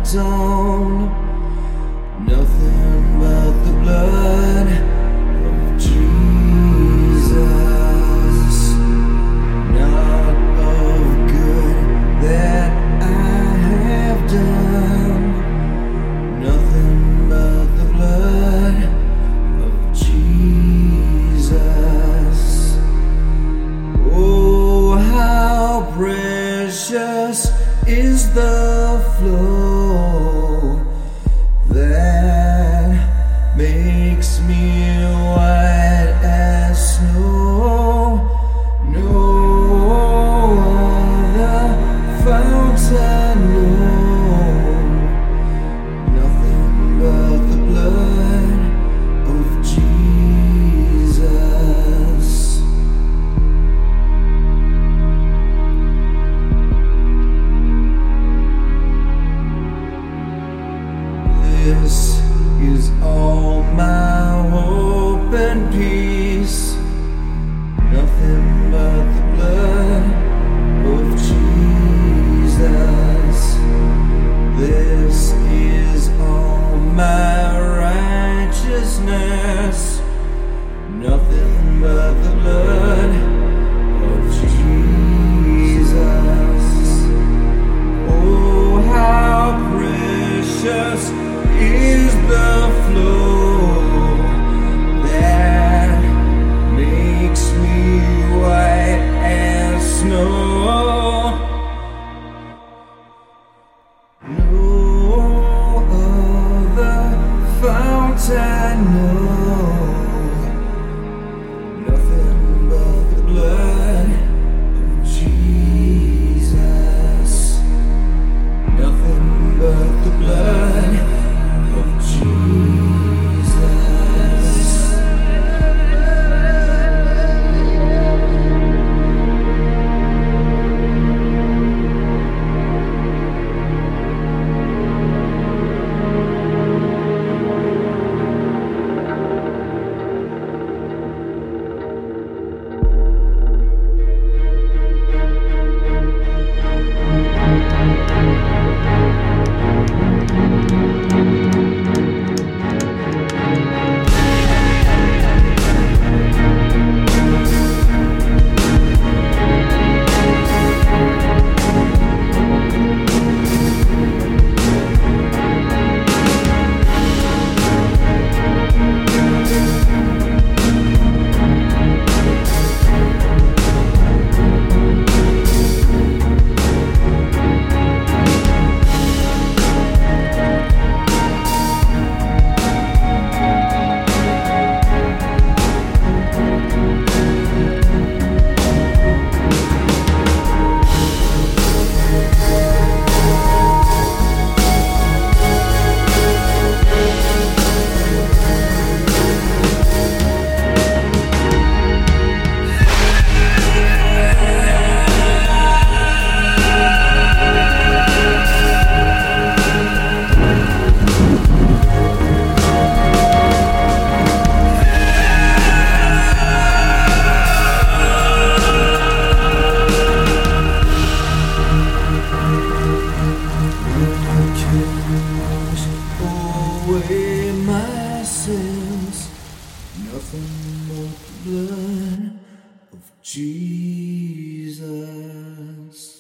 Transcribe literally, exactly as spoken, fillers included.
dawn. Nothing but the blood of Jesus, not of good that I have done. Nothing but the blood of Jesus. Oh, how precious is the flow that makes me white as snow. No other fountain, no, nothing but the blood of Jesus. This is all my hope and peace. Nothing but the blood of Jesus. This is all my righteousness. Nothing but the blood of Jesus. Oh, how precious is the flow that makes me white as snow. No other fountain, no, nothing but the blood of Jesus. Nothing but the blood of Jesus. Away my sins, nothing but the blood of Jesus.